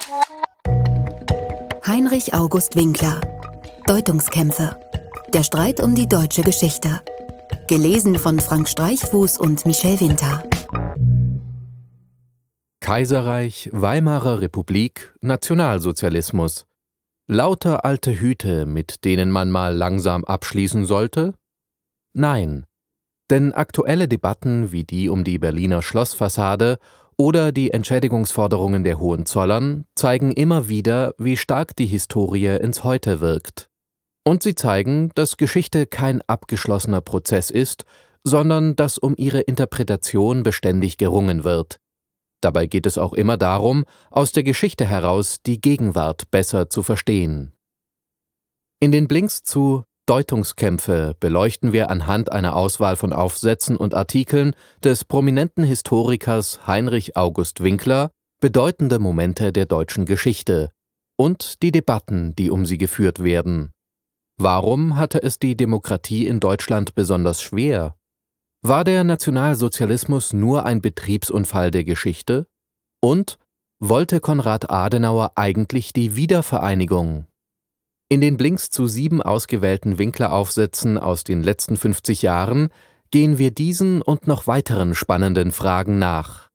Heinrich August Winkler. Deutungskämpfe. Der Streit um die deutsche Geschichte. Gelesen von Frank Streichfuß und Michel Winter. Kaiserreich, Weimarer Republik, Nationalsozialismus. Lauter alte Hüte, mit denen man mal langsam abschließen sollte? Nein, denn aktuelle Debatten wie die um die Berliner Schlossfassade oder die Entschädigungsforderungen der Hohenzollern zeigen immer wieder, wie stark die Historie ins Heute wirkt. Und sie zeigen, dass Geschichte kein abgeschlossener Prozess ist, sondern dass um ihre Interpretation beständig gerungen wird. Dabei geht es auch immer darum, aus der Geschichte heraus die Gegenwart besser zu verstehen. In den Blinks zu Deutungskämpfe beleuchten wir anhand einer Auswahl von Aufsätzen und Artikeln des prominenten Historikers Heinrich August Winkler bedeutende Momente der deutschen Geschichte und die Debatten, die um sie geführt werden. Warum hatte es die Demokratie in Deutschland besonders schwer? War der Nationalsozialismus nur ein Betriebsunfall der Geschichte? Und wollte Konrad Adenauer eigentlich die Wiedervereinigung? In den Blinks zu 7 ausgewählten Winkler-Aufsätzen aus den letzten 50 Jahren gehen wir diesen und noch weiteren spannenden Fragen nach.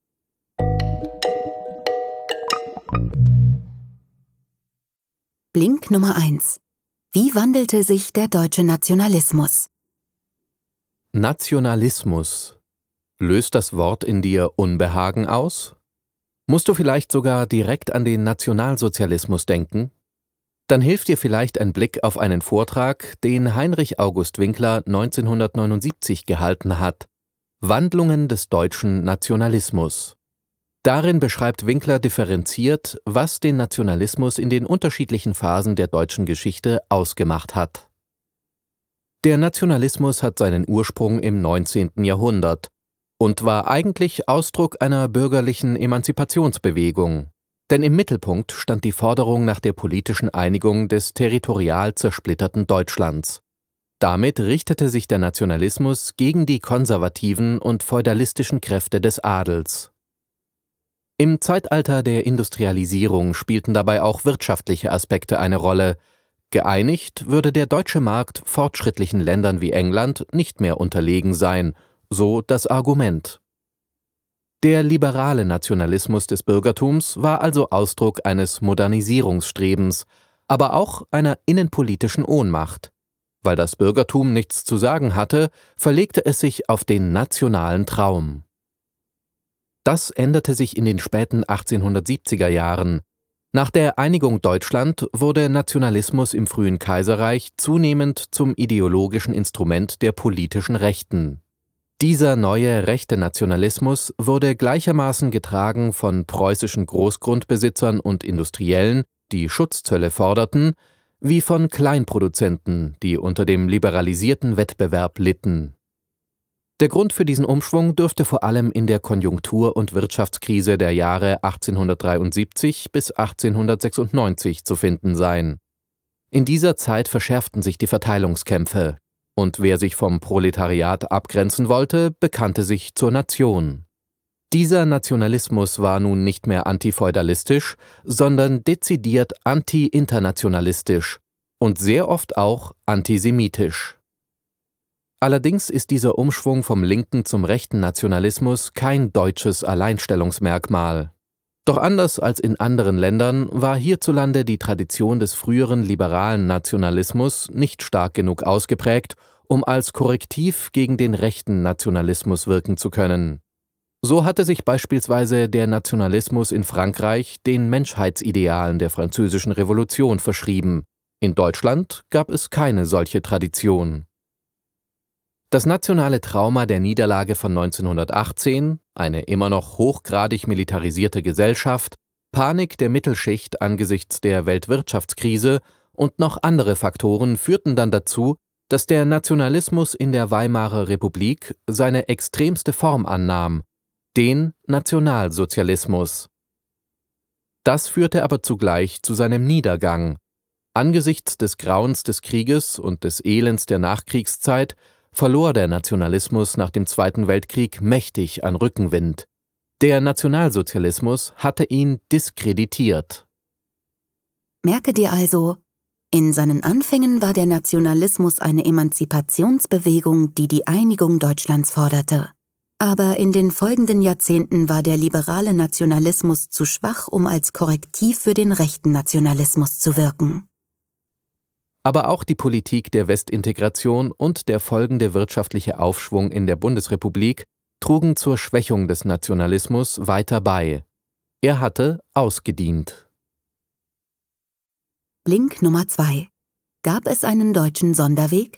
Blink Nummer 1. Wie wandelte sich der deutsche Nationalismus? Nationalismus. Löst das Wort in dir Unbehagen aus? Musst du vielleicht sogar direkt an den Nationalsozialismus denken? Dann hilft dir vielleicht ein Blick auf einen Vortrag, den Heinrich August Winkler 1979 gehalten hat: Wandlungen des deutschen Nationalismus. Darin beschreibt Winkler differenziert, was den Nationalismus in den unterschiedlichen Phasen der deutschen Geschichte ausgemacht hat. Der Nationalismus hat seinen Ursprung im 19. Jahrhundert und war eigentlich Ausdruck einer bürgerlichen Emanzipationsbewegung. Denn im Mittelpunkt stand die Forderung nach der politischen Einigung des territorial zersplitterten Deutschlands. Damit richtete sich der Nationalismus gegen die konservativen und feudalistischen Kräfte des Adels. Im Zeitalter der Industrialisierung spielten dabei auch wirtschaftliche Aspekte eine Rolle. Geeinigt würde der deutsche Markt fortschrittlichen Ländern wie England nicht mehr unterlegen sein, so das Argument. Der liberale Nationalismus des Bürgertums war also Ausdruck eines Modernisierungsstrebens, aber auch einer innenpolitischen Ohnmacht. Weil das Bürgertum nichts zu sagen hatte, verlegte es sich auf den nationalen Traum. Das änderte sich in den späten 1870er Jahren. Nach der Einigung Deutschland wurde Nationalismus im frühen Kaiserreich zunehmend zum ideologischen Instrument der politischen Rechten. Dieser neue rechte Nationalismus wurde gleichermaßen getragen von preußischen Großgrundbesitzern und Industriellen, die Schutzzölle forderten, wie von Kleinproduzenten, die unter dem liberalisierten Wettbewerb litten. Der Grund für diesen Umschwung dürfte vor allem in der Konjunktur- und Wirtschaftskrise der Jahre 1873 bis 1896 zu finden sein. In dieser Zeit verschärften sich die Verteilungskämpfe. Und wer sich vom Proletariat abgrenzen wollte, bekannte sich zur Nation. Dieser Nationalismus war nun nicht mehr antifeudalistisch, sondern dezidiert anti-internationalistisch und sehr oft auch antisemitisch. Allerdings ist dieser Umschwung vom linken zum rechten Nationalismus kein deutsches Alleinstellungsmerkmal. Doch anders als in anderen Ländern war hierzulande die Tradition des früheren liberalen Nationalismus nicht stark genug ausgeprägt, um als Korrektiv gegen den rechten Nationalismus wirken zu können. So hatte sich beispielsweise der Nationalismus in Frankreich den Menschheitsidealen der Französischen Revolution verschrieben. In Deutschland gab es keine solche Tradition. Das nationale Trauma der Niederlage von 1918, eine immer noch hochgradig militarisierte Gesellschaft, Panik der Mittelschicht angesichts der Weltwirtschaftskrise und noch andere Faktoren führten dann dazu, dass der Nationalismus in der Weimarer Republik seine extremste Form annahm, den Nationalsozialismus. Das führte aber zugleich zu seinem Niedergang. Angesichts des Grauens des Krieges und des Elends der Nachkriegszeit verlor der Nationalismus nach dem Zweiten Weltkrieg mächtig an Rückenwind. Der Nationalsozialismus hatte ihn diskreditiert. Merke dir also, in seinen Anfängen war der Nationalismus eine Emanzipationsbewegung, die die Einigung Deutschlands forderte. Aber in den folgenden Jahrzehnten war der liberale Nationalismus zu schwach, um als Korrektiv für den rechten Nationalismus zu wirken. Aber auch die Politik der Westintegration und der folgende wirtschaftliche Aufschwung in der Bundesrepublik trugen zur Schwächung des Nationalismus weiter bei. Er hatte ausgedient. Blink Nummer 2. Gab es einen deutschen Sonderweg?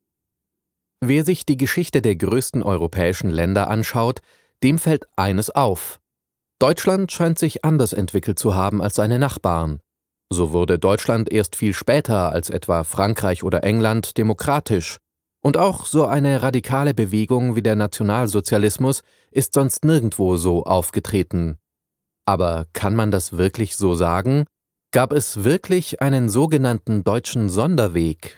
Wer sich die Geschichte der größten europäischen Länder anschaut, dem fällt eines auf: Deutschland scheint sich anders entwickelt zu haben als seine Nachbarn. So wurde Deutschland erst viel später als etwa Frankreich oder England demokratisch. Und auch so eine radikale Bewegung wie der Nationalsozialismus ist sonst nirgendwo so aufgetreten. Aber kann man das wirklich so sagen? Gab es wirklich einen sogenannten deutschen Sonderweg?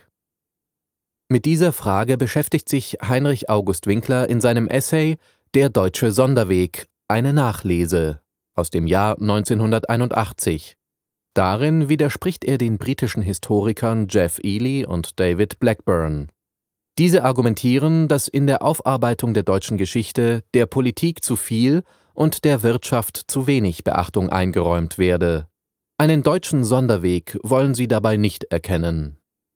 Mit dieser Frage beschäftigt sich Heinrich August Winkler in seinem Essay »Der deutsche Sonderweg – eine Nachlese« aus dem Jahr 1981. Darin widerspricht er den britischen Historikern Jeff Ely und David Blackburn. Diese argumentieren, dass in der Aufarbeitung der deutschen Geschichte der Politik zu viel und der Wirtschaft zu wenig Beachtung eingeräumt werde. Einen deutschen Sonderweg wollen sie dabei nicht erkennen.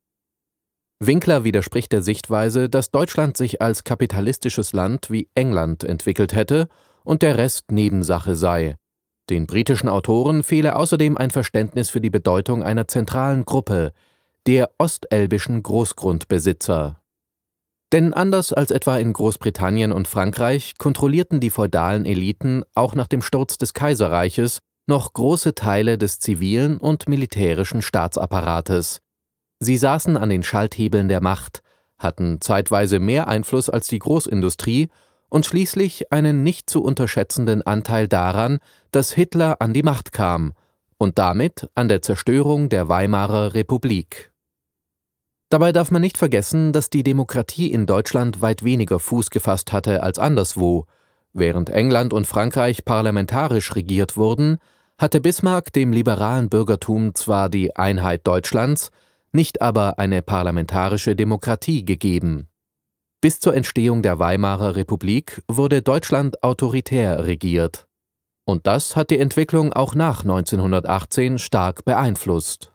Winkler widerspricht der Sichtweise, dass Deutschland sich als kapitalistisches Land wie England entwickelt hätte und der Rest Nebensache sei. Den britischen Autoren fehle außerdem ein Verständnis für die Bedeutung einer zentralen Gruppe, der ostelbischen Großgrundbesitzer. Denn anders als etwa in Großbritannien und Frankreich kontrollierten die feudalen Eliten auch nach dem Sturz des Kaiserreiches noch große Teile des zivilen und militärischen Staatsapparates. Sie saßen an den Schalthebeln der Macht, hatten zeitweise mehr Einfluss als die Großindustrie und schließlich einen nicht zu unterschätzenden Anteil daran, dass Hitler an die Macht kam und damit an der Zerstörung der Weimarer Republik. Dabei darf man nicht vergessen, dass die Demokratie in Deutschland weit weniger Fuß gefasst hatte als anderswo. Während England und Frankreich parlamentarisch regiert wurden, hatte Bismarck dem liberalen Bürgertum zwar die Einheit Deutschlands, nicht aber eine parlamentarische Demokratie gegeben. Bis zur Entstehung der Weimarer Republik wurde Deutschland autoritär regiert. Und das hat die Entwicklung auch nach 1918 stark beeinflusst.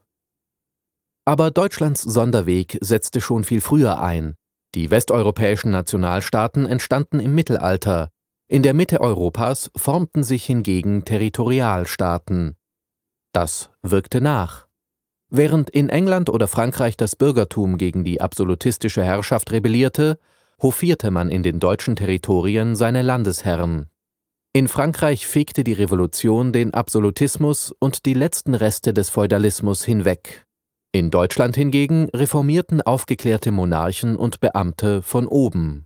Aber Deutschlands Sonderweg setzte schon viel früher ein. Die westeuropäischen Nationalstaaten entstanden im Mittelalter. In der Mitte Europas formten sich hingegen Territorialstaaten. Das wirkte nach. Während in England oder Frankreich das Bürgertum gegen die absolutistische Herrschaft rebellierte, hofierte man in den deutschen Territorien seine Landesherren. In Frankreich fegte die Revolution den Absolutismus und die letzten Reste des Feudalismus hinweg. In Deutschland hingegen reformierten aufgeklärte Monarchen und Beamte von oben.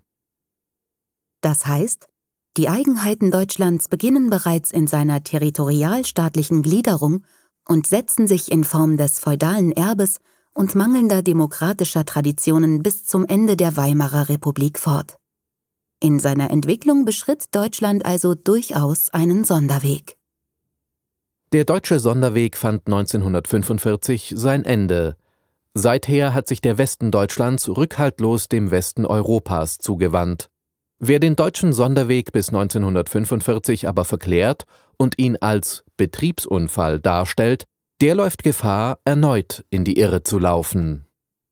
Das heißt, die Eigenheiten Deutschlands beginnen bereits in seiner territorialstaatlichen Gliederung und setzen sich in Form des feudalen Erbes und mangelnder demokratischer Traditionen bis zum Ende der Weimarer Republik fort. In seiner Entwicklung beschritt Deutschland also durchaus einen Sonderweg. Der deutsche Sonderweg fand 1945 sein Ende. Seither hat sich der Westen Deutschlands rückhaltlos dem Westen Europas zugewandt. Wer den deutschen Sonderweg bis 1945 aber verklärt und ihn als Betriebsunfall darstellt, der läuft Gefahr, erneut in die Irre zu laufen.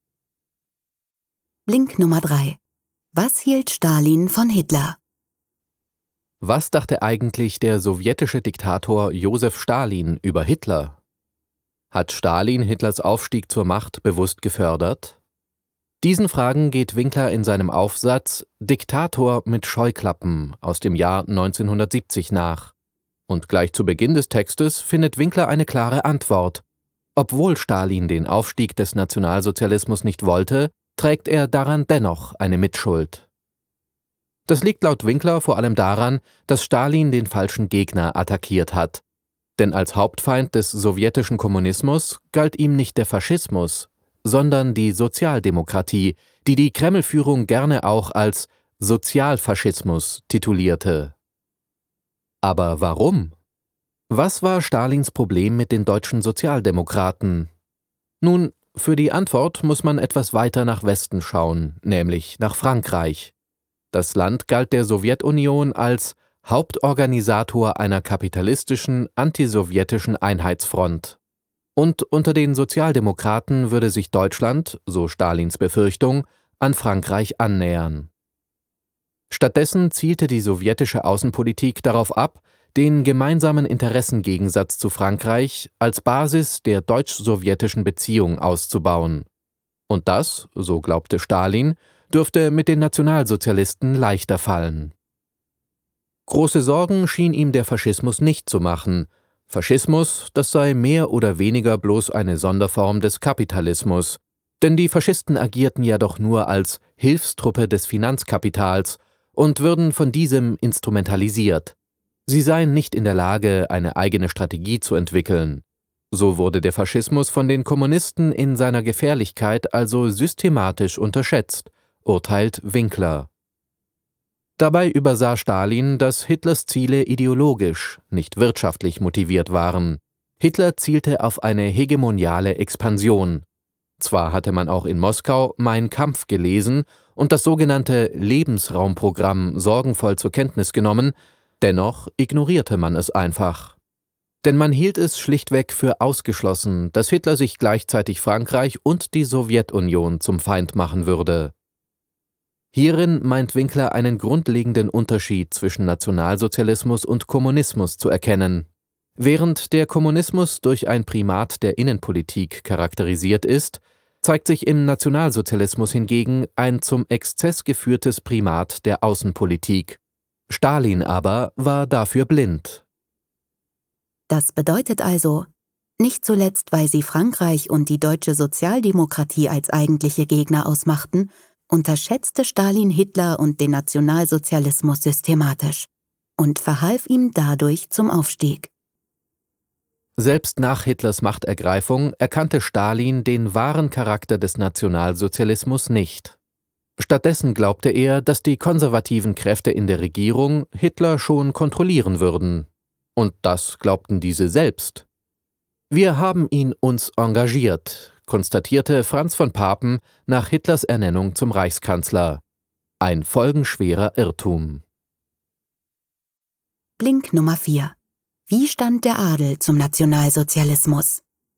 Blink Nummer 3. Was hielt Stalin von Hitler? Was dachte eigentlich der sowjetische Diktator Josef Stalin über Hitler? Hat Stalin Hitlers Aufstieg zur Macht bewusst gefördert? Diesen Fragen geht Winkler in seinem Aufsatz »Diktator mit Scheuklappen« aus dem Jahr 1970 nach. Und gleich zu Beginn des Textes findet Winkler eine klare Antwort. Obwohl Stalin den Aufstieg des Nationalsozialismus nicht wollte, trägt er daran dennoch eine Mitschuld. Das liegt laut Winkler vor allem daran, dass Stalin den falschen Gegner attackiert hat. Denn als Hauptfeind des sowjetischen Kommunismus galt ihm nicht der Faschismus, sondern die Sozialdemokratie, die die Kreml-Führung gerne auch als Sozialfaschismus titulierte. Aber warum? Was war Stalins Problem mit den deutschen Sozialdemokraten? Nun, für die Antwort muss man etwas weiter nach Westen schauen, nämlich nach Frankreich. Das Land galt der Sowjetunion als Hauptorganisator einer kapitalistischen, antisowjetischen Einheitsfront. Und unter den Sozialdemokraten würde sich Deutschland, so Stalins Befürchtung, an Frankreich annähern. Stattdessen zielte die sowjetische Außenpolitik darauf ab, den gemeinsamen Interessengegensatz zu Frankreich als Basis der deutsch-sowjetischen Beziehung auszubauen. Und das, so glaubte Stalin, dürfte mit den Nationalsozialisten leichter fallen. Große Sorgen schien ihm der Faschismus nicht zu machen. Faschismus, das sei mehr oder weniger bloß eine Sonderform des Kapitalismus, denn die Faschisten agierten ja doch nur als Hilfstruppe des Finanzkapitals und würden von diesem instrumentalisiert. Sie seien nicht in der Lage, eine eigene Strategie zu entwickeln. So wurde der Faschismus von den Kommunisten in seiner Gefährlichkeit also systematisch unterschätzt, urteilt Winkler. Dabei übersah Stalin, dass Hitlers Ziele ideologisch, nicht wirtschaftlich motiviert waren. Hitler zielte auf eine hegemoniale Expansion. Zwar hatte man auch in Moskau Mein Kampf gelesen und das sogenannte Lebensraumprogramm sorgenvoll zur Kenntnis genommen, dennoch ignorierte man es einfach. Denn man hielt es schlichtweg für ausgeschlossen, dass Hitler sich gleichzeitig Frankreich und die Sowjetunion zum Feind machen würde. Hierin meint Winkler einen grundlegenden Unterschied zwischen Nationalsozialismus und Kommunismus zu erkennen. Während der Kommunismus durch ein Primat der Innenpolitik charakterisiert ist, zeigt sich im Nationalsozialismus hingegen ein zum Exzess geführtes Primat der Außenpolitik. Stalin aber war dafür blind. Das bedeutet also, nicht zuletzt, weil sie Frankreich und die deutsche Sozialdemokratie als eigentliche Gegner ausmachten, unterschätzte Stalin Hitler und den Nationalsozialismus systematisch und verhalf ihm dadurch zum Aufstieg. Selbst nach Hitlers Machtergreifung erkannte Stalin den wahren Charakter des Nationalsozialismus nicht. Stattdessen glaubte er, dass die konservativen Kräfte in der Regierung Hitler schon kontrollieren würden. Und das glaubten diese selbst. Wir haben ihn uns engagiert, konstatierte Franz von Papen nach Hitlers Ernennung zum Reichskanzler. Ein folgenschwerer Irrtum. Blink Nummer 4. Wie stand der Adel zum Nationalsozialismus?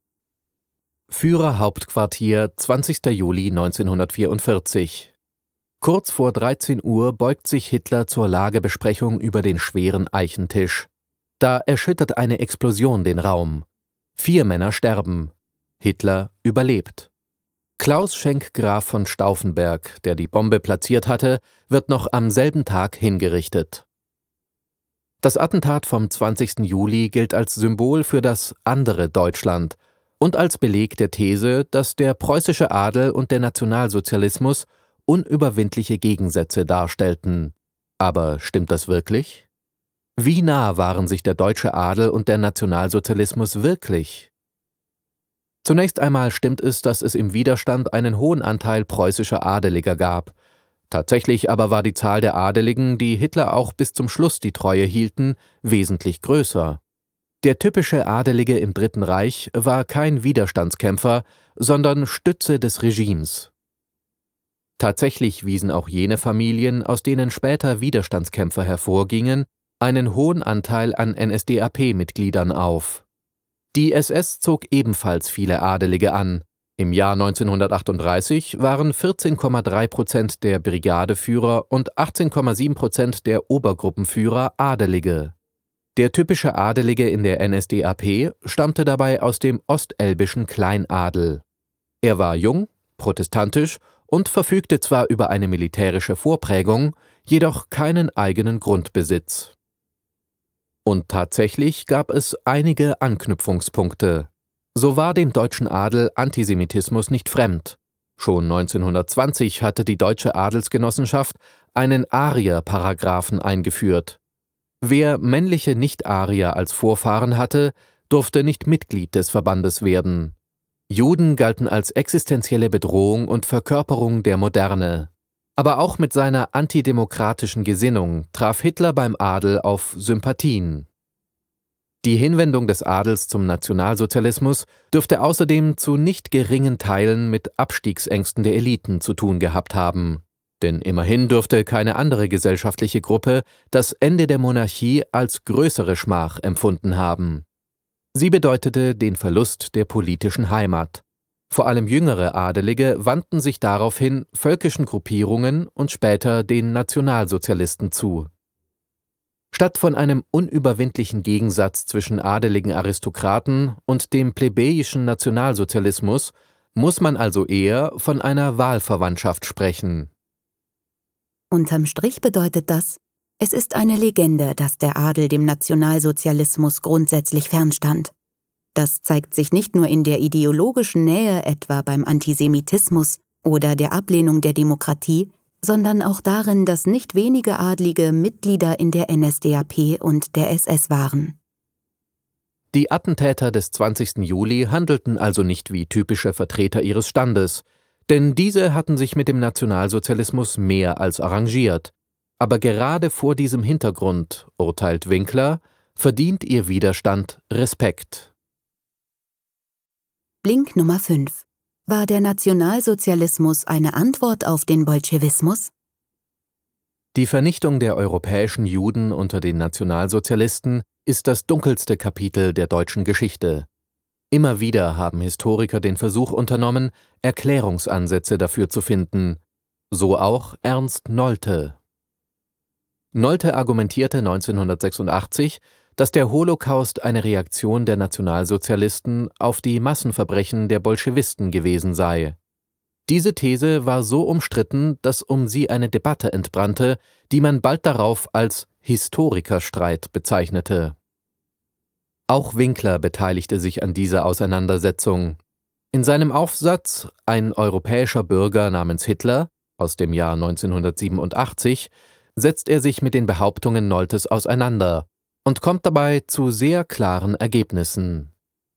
Führerhauptquartier, 20. Juli 1944. Kurz vor 13 Uhr beugt sich Hitler zur Lagebesprechung über den schweren Eichentisch. Da erschüttert eine Explosion den Raum. 4 Männer sterben. Hitler überlebt. Klaus Schenk Graf von Stauffenberg, der die Bombe platziert hatte, wird noch am selben Tag hingerichtet. Das Attentat vom 20. Juli gilt als Symbol für das andere Deutschland und als Beleg der These, dass der preußische Adel und der Nationalsozialismus unüberwindliche Gegensätze darstellten. Aber stimmt das wirklich? Wie nah waren sich der deutsche Adel und der Nationalsozialismus wirklich? Zunächst einmal stimmt es, dass es im Widerstand einen hohen Anteil preußischer Adeliger gab. Tatsächlich aber war die Zahl der Adeligen, die Hitler auch bis zum Schluss die Treue hielten, wesentlich größer. Der typische Adelige im Dritten Reich war kein Widerstandskämpfer, sondern Stütze des Regimes. Tatsächlich wiesen auch jene Familien, aus denen später Widerstandskämpfer hervorgingen, einen hohen Anteil an NSDAP-Mitgliedern auf. Die SS zog ebenfalls viele Adelige an. Im Jahr 1938 waren 14,3% der Brigadeführer und 18,7% der Obergruppenführer Adelige. Der typische Adelige in der NSDAP stammte dabei aus dem ostelbischen Kleinadel. Er war jung, protestantisch und verfügte zwar über eine militärische Vorprägung, jedoch keinen eigenen Grundbesitz. Und tatsächlich gab es einige Anknüpfungspunkte. So war dem deutschen Adel Antisemitismus nicht fremd. Schon 1920 hatte die Deutsche Adelsgenossenschaft einen Arier-Paragraphen eingeführt. Wer männliche Nicht-Arier als Vorfahren hatte, durfte nicht Mitglied des Verbandes werden. Juden galten als existenzielle Bedrohung und Verkörperung der Moderne. Aber auch mit seiner antidemokratischen Gesinnung traf Hitler beim Adel auf Sympathien. Die Hinwendung des Adels zum Nationalsozialismus dürfte außerdem zu nicht geringen Teilen mit Abstiegsängsten der Eliten zu tun gehabt haben. Denn immerhin dürfte keine andere gesellschaftliche Gruppe das Ende der Monarchie als größere Schmach empfunden haben. Sie bedeutete den Verlust der politischen Heimat. Vor allem jüngere Adelige wandten sich daraufhin völkischen Gruppierungen und später den Nationalsozialisten zu. Statt von einem unüberwindlichen Gegensatz zwischen adeligen Aristokraten und dem plebejischen Nationalsozialismus muss man also eher von einer Wahlverwandtschaft sprechen. Unterm Strich bedeutet das, es ist eine Legende, dass der Adel dem Nationalsozialismus grundsätzlich fernstand. Das zeigt sich nicht nur in der ideologischen Nähe, etwa beim Antisemitismus oder der Ablehnung der Demokratie, sondern auch darin, dass nicht wenige Adlige Mitglieder in der NSDAP und der SS waren. Die Attentäter des 20. Juli handelten also nicht wie typische Vertreter ihres Standes, denn diese hatten sich mit dem Nationalsozialismus mehr als arrangiert. Aber gerade vor diesem Hintergrund, urteilt Winkler, verdient ihr Widerstand Respekt. Blink Nummer 5. War der Nationalsozialismus eine Antwort auf den Bolschewismus? Die Vernichtung der europäischen Juden unter den Nationalsozialisten ist das dunkelste Kapitel der deutschen Geschichte. Immer wieder haben Historiker den Versuch unternommen, Erklärungsansätze dafür zu finden. So auch Ernst Nolte. Nolte argumentierte 1986, dass der Holocaust eine Reaktion der Nationalsozialisten auf die Massenverbrechen der Bolschewisten gewesen sei. Diese These war so umstritten, dass um sie eine Debatte entbrannte, die man bald darauf als Historikerstreit bezeichnete. Auch Winkler beteiligte sich an dieser Auseinandersetzung. In seinem Aufsatz »Ein europäischer Bürger namens Hitler« aus dem Jahr 1987 setzt er sich mit den Behauptungen Noltes auseinander und kommt dabei zu sehr klaren Ergebnissen.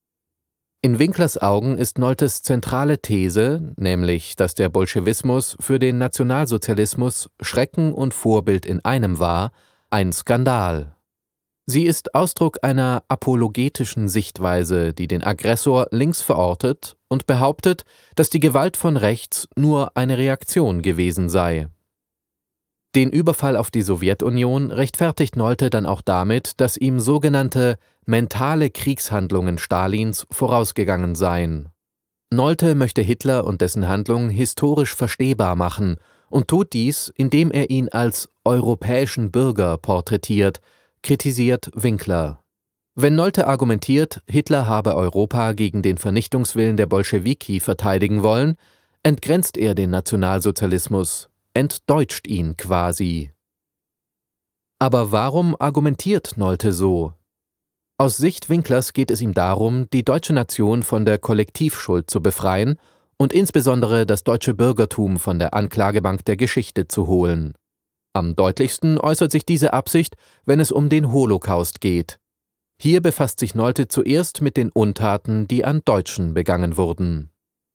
In Winklers Augen ist Noltes zentrale These, nämlich, dass der Bolschewismus für den Nationalsozialismus Schrecken und Vorbild in einem war, ein Skandal. Sie ist Ausdruck einer apologetischen Sichtweise, die den Aggressor links verortet und behauptet, dass die Gewalt von rechts nur eine Reaktion gewesen sei. Den Überfall auf die Sowjetunion rechtfertigt Nolte dann auch damit, dass ihm sogenannte mentale Kriegshandlungen Stalins vorausgegangen seien. Nolte möchte Hitler und dessen Handlungen historisch verstehbar machen und tut dies, indem er ihn als europäischen Bürger porträtiert, kritisiert Winkler. Wenn Nolte argumentiert, Hitler habe Europa gegen den Vernichtungswillen der Bolschewiki verteidigen wollen, entgrenzt er den Nationalsozialismus, entdeutscht ihn quasi. Aber warum argumentiert Nolte so? Aus Sicht Winklers geht es ihm darum, die deutsche Nation von der Kollektivschuld zu befreien und insbesondere das deutsche Bürgertum von der Anklagebank der Geschichte zu holen. Am deutlichsten äußert sich diese Absicht, wenn es um den Holocaust geht. Hier befasst sich Nolte zuerst mit den Untaten, die an Deutschen begangen wurden.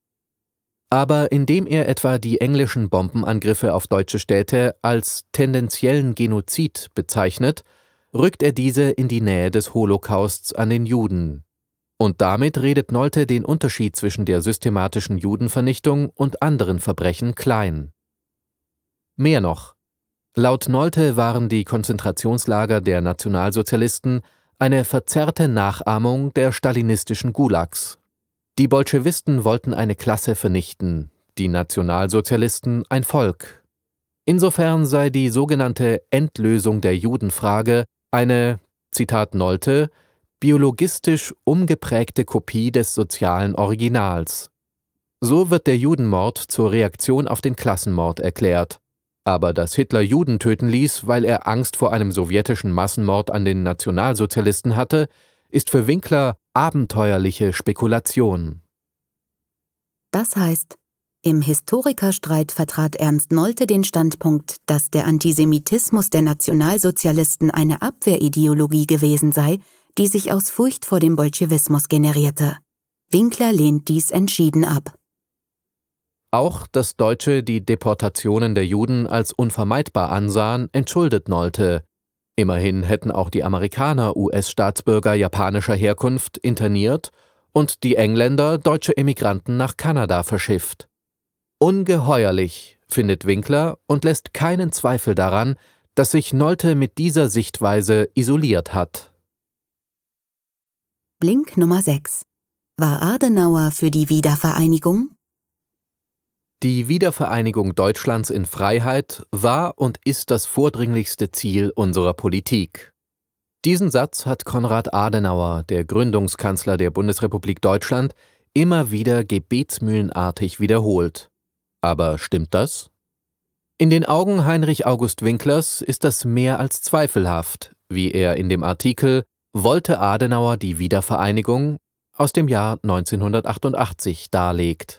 Aber indem er etwa die englischen Bombenangriffe auf deutsche Städte als tendenziellen Genozid bezeichnet, rückt er diese in die Nähe des Holocausts an den Juden. Und damit redet Nolte den Unterschied zwischen der systematischen Judenvernichtung und anderen Verbrechen klein. Mehr noch: Laut Nolte waren die Konzentrationslager der Nationalsozialisten eine verzerrte Nachahmung der stalinistischen Gulags. Die Bolschewisten wollten eine Klasse vernichten, die Nationalsozialisten ein Volk. Insofern sei die sogenannte Endlösung der Judenfrage eine, Zitat Nolte, biologistisch umgeprägte Kopie des sozialen Originals. So wird der Judenmord zur Reaktion auf den Klassenmord erklärt. Aber dass Hitler Juden töten ließ, weil er Angst vor einem sowjetischen Massenmord an den Nationalsozialisten hatte, ist für Winkler abenteuerliche Spekulation. Das heißt, im Historikerstreit vertrat Ernst Nolte den Standpunkt, dass der Antisemitismus der Nationalsozialisten eine Abwehrideologie gewesen sei, die sich aus Furcht vor dem Bolschewismus generierte. Winkler lehnt dies entschieden ab. Auch, dass Deutsche die Deportationen der Juden als unvermeidbar ansahen, entschuldet Nolte. Immerhin hätten auch die Amerikaner US-Staatsbürger japanischer Herkunft interniert und die Engländer deutsche Emigranten nach Kanada verschifft. Ungeheuerlich, findet Winkler und lässt keinen Zweifel daran, dass sich Nolte mit dieser Sichtweise isoliert hat. Blink Nummer 6. War Adenauer für die Wiedervereinigung? Die Wiedervereinigung Deutschlands in Freiheit war und ist das vordringlichste Ziel unserer Politik. Diesen Satz hat Konrad Adenauer, der Gründungskanzler der Bundesrepublik Deutschland, immer wieder gebetsmühlenartig wiederholt. Aber stimmt das? In den Augen Heinrich August Winklers ist das mehr als zweifelhaft, wie er in dem Artikel »Wollte Adenauer die Wiedervereinigung« aus dem Jahr 1988 darlegt.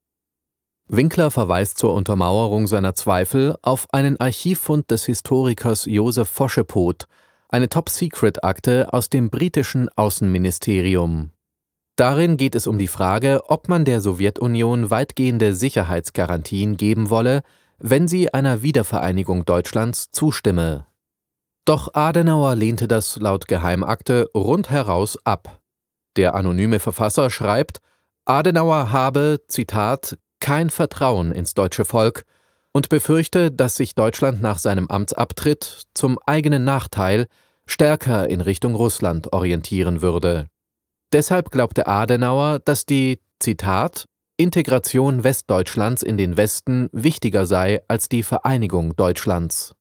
Winkler verweist zur Untermauerung seiner Zweifel auf einen Archivfund des Historikers Joseph Foschepoth, eine Top-Secret-Akte aus dem britischen Außenministerium. Darin geht es um die Frage, ob man der Sowjetunion weitgehende Sicherheitsgarantien geben wolle, wenn sie einer Wiedervereinigung Deutschlands zustimme. Doch Adenauer lehnte das laut Geheimakte rundheraus ab. Der anonyme Verfasser schreibt, Adenauer habe, Zitat, kein Vertrauen ins deutsche Volk und befürchte, dass sich Deutschland nach seinem Amtsabtritt zum eigenen Nachteil stärker in Richtung Russland orientieren würde. Deshalb glaubte Adenauer, dass die, Zitat, Integration Westdeutschlands in den Westen wichtiger sei als die Vereinigung Deutschlands.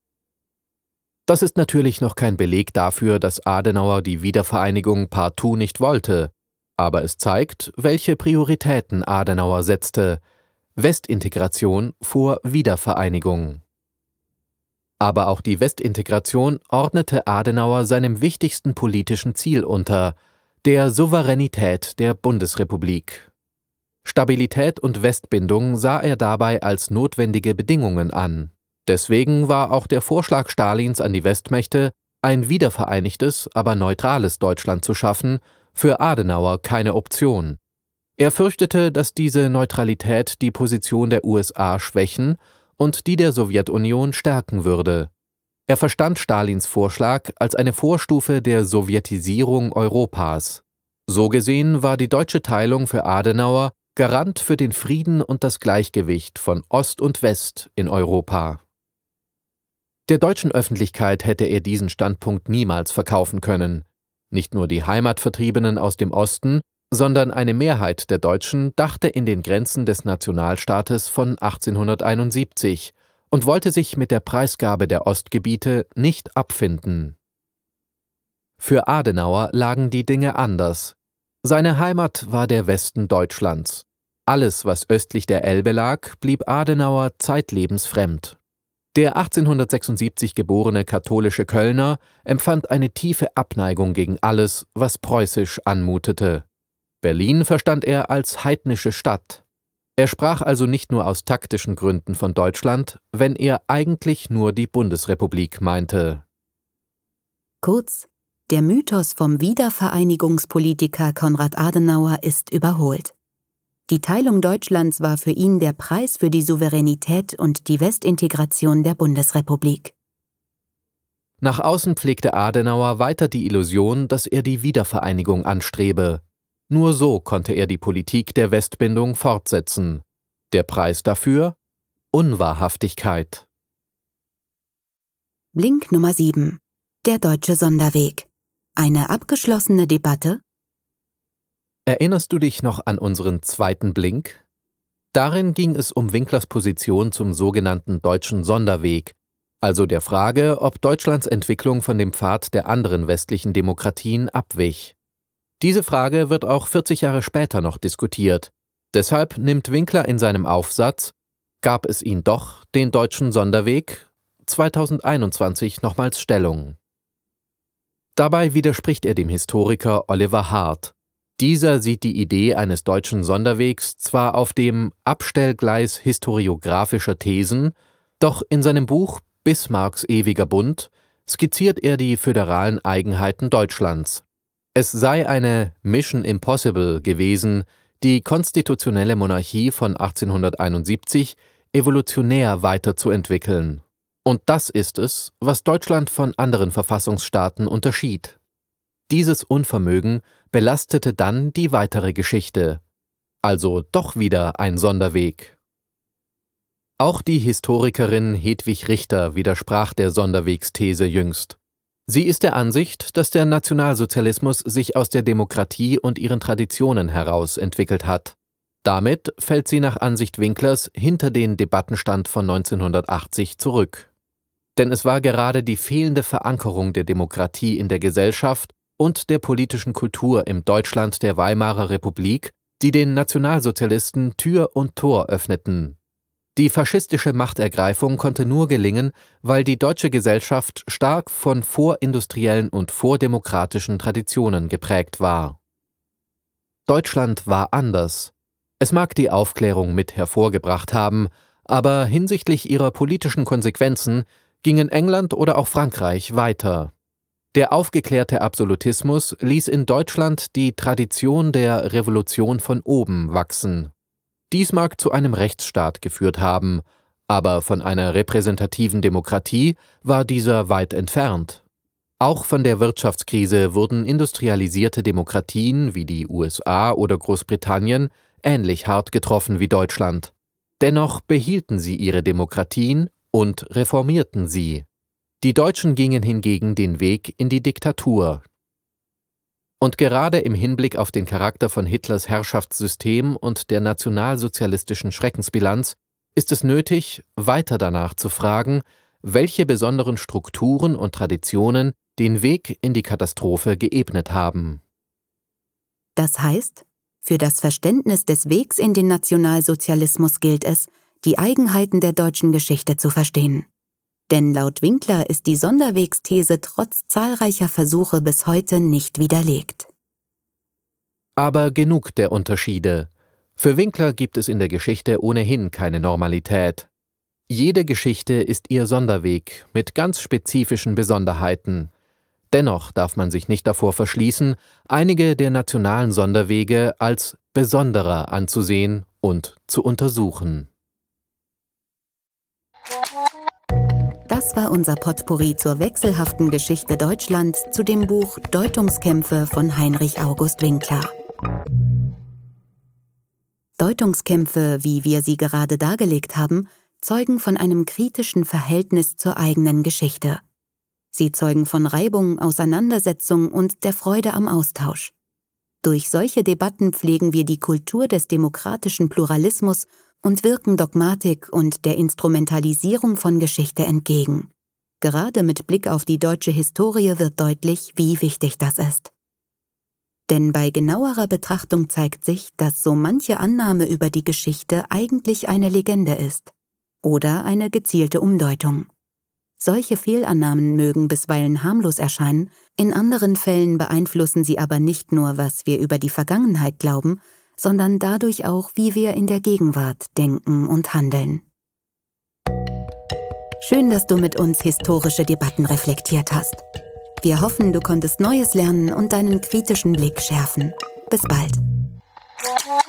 Das ist natürlich noch kein Beleg dafür, dass Adenauer die Wiedervereinigung partout nicht wollte, aber es zeigt, welche Prioritäten Adenauer setzte: Westintegration vor Wiedervereinigung. Aber auch die Westintegration ordnete Adenauer seinem wichtigsten politischen Ziel unter: der Souveränität der Bundesrepublik. Stabilität und Westbindung sah er dabei als notwendige Bedingungen an. Deswegen war auch der Vorschlag Stalins an die Westmächte, ein wiedervereinigtes, aber neutrales Deutschland zu schaffen, für Adenauer keine Option. Er fürchtete, dass diese Neutralität die Position der USA schwächen und die der Sowjetunion stärken würde. Er verstand Stalins Vorschlag als eine Vorstufe der Sowjetisierung Europas. So gesehen war die deutsche Teilung für Adenauer Garant für den Frieden und das Gleichgewicht von Ost und West in Europa. Der deutschen Öffentlichkeit hätte er diesen Standpunkt niemals verkaufen können. Nicht nur die Heimatvertriebenen aus dem Osten, sondern eine Mehrheit der Deutschen dachte in den Grenzen des Nationalstaates von 1871 und wollte sich mit der Preisgabe der Ostgebiete nicht abfinden. Für Adenauer lagen die Dinge anders. Seine Heimat war der Westen Deutschlands. Alles, was östlich der Elbe lag, blieb Adenauer zeitlebens fremd. Der 1876 geborene katholische Kölner empfand eine tiefe Abneigung gegen alles, was preußisch anmutete. Berlin verstand er als heidnische Stadt. Er sprach also nicht nur aus taktischen Gründen von Deutschland, wenn er eigentlich nur die Bundesrepublik meinte. Kurz, der Mythos vom Wiedervereinigungspolitiker Konrad Adenauer ist überholt. Die Teilung Deutschlands war für ihn der Preis für die Souveränität und die Westintegration der Bundesrepublik. Nach außen pflegte Adenauer weiter die Illusion, dass er die Wiedervereinigung anstrebe. Nur so konnte er die Politik der Westbindung fortsetzen. Der Preis dafür? Unwahrhaftigkeit. Blink Nummer 7. Der deutsche Sonderweg. Eine abgeschlossene Debatte? Erinnerst du dich noch an unseren zweiten Blink? Darin ging es um Winklers Position zum sogenannten deutschen Sonderweg, also der Frage, ob Deutschlands Entwicklung von dem Pfad der anderen westlichen Demokratien abwich. Diese Frage wird auch 40 Jahre später noch diskutiert. Deshalb nimmt Winkler in seinem Aufsatz »Gab es ihn doch, den deutschen Sonderweg?« 2021 nochmals Stellung. Dabei widerspricht er dem Historiker Oliver Hart. Dieser sieht die Idee eines deutschen Sonderwegs zwar auf dem Abstellgleis historiographischer Thesen, doch in seinem Buch »Bismarcks ewiger Bund« skizziert er die föderalen Eigenheiten Deutschlands. Es sei eine »Mission Impossible« gewesen, die konstitutionelle Monarchie von 1871 evolutionär weiterzuentwickeln. Und das ist es, was Deutschland von anderen Verfassungsstaaten unterschied. Dieses Unvermögen belastete dann die weitere Geschichte. Also doch wieder ein Sonderweg. Auch die Historikerin Hedwig Richter widersprach der Sonderwegsthese jüngst. Sie ist der Ansicht, dass der Nationalsozialismus sich aus der Demokratie und ihren Traditionen heraus entwickelt hat. Damit fällt sie nach Ansicht Winklers hinter den Debattenstand von 1980 zurück. Denn es war gerade die fehlende Verankerung der Demokratie in der Gesellschaft und der politischen Kultur im Deutschland der Weimarer Republik, die den Nationalsozialisten Tür und Tor öffneten. Die faschistische Machtergreifung konnte nur gelingen, weil die deutsche Gesellschaft stark von vorindustriellen und vordemokratischen Traditionen geprägt war. Deutschland war anders. Es mag die Aufklärung mit hervorgebracht haben, aber hinsichtlich ihrer politischen Konsequenzen gingen England oder auch Frankreich weiter. Der aufgeklärte Absolutismus ließ in Deutschland die Tradition der Revolution von oben wachsen. Dies mag zu einem Rechtsstaat geführt haben, aber von einer repräsentativen Demokratie war dieser weit entfernt. Auch von der Wirtschaftskrise wurden industrialisierte Demokratien wie die USA oder Großbritannien ähnlich hart getroffen wie Deutschland. Dennoch behielten sie ihre Demokratien und reformierten sie. Die Deutschen gingen hingegen den Weg in die Diktatur. Und gerade im Hinblick auf den Charakter von Hitlers Herrschaftssystem und der nationalsozialistischen Schreckensbilanz ist es nötig, weiter danach zu fragen, welche besonderen Strukturen und Traditionen den Weg in die Katastrophe geebnet haben. Das heißt, für das Verständnis des Wegs in den Nationalsozialismus gilt es, die Eigenheiten der deutschen Geschichte zu verstehen. Denn laut Winkler ist die Sonderwegsthese trotz zahlreicher Versuche bis heute nicht widerlegt. Aber genug der Unterschiede. Für Winkler gibt es in der Geschichte ohnehin keine Normalität. Jede Geschichte ist ihr Sonderweg mit ganz spezifischen Besonderheiten. Dennoch darf man sich nicht davor verschließen, einige der nationalen Sonderwege als besonderer anzusehen und zu untersuchen. Das war unser Potpourri zur wechselhaften Geschichte Deutschlands zu dem Buch Deutungskämpfe von Heinrich August Winkler. Deutungskämpfe, wie wir sie gerade dargelegt haben, zeugen von einem kritischen Verhältnis zur eigenen Geschichte. Sie zeugen von Reibung, Auseinandersetzung und der Freude am Austausch. Durch solche Debatten pflegen wir die Kultur des demokratischen Pluralismus und wirken Dogmatik und der Instrumentalisierung von Geschichte entgegen. Gerade mit Blick auf die deutsche Historie wird deutlich, wie wichtig das ist. Denn bei genauerer Betrachtung zeigt sich, dass so manche Annahme über die Geschichte eigentlich eine Legende ist oder eine gezielte Umdeutung. Solche Fehlannahmen mögen bisweilen harmlos erscheinen, in anderen Fällen beeinflussen sie aber nicht nur, was wir über die Vergangenheit glauben, sondern dadurch auch, wie wir in der Gegenwart denken und handeln. Schön, dass du mit uns historische Debatten reflektiert hast. Wir hoffen, du konntest Neues lernen und deinen kritischen Blick schärfen. Bis bald.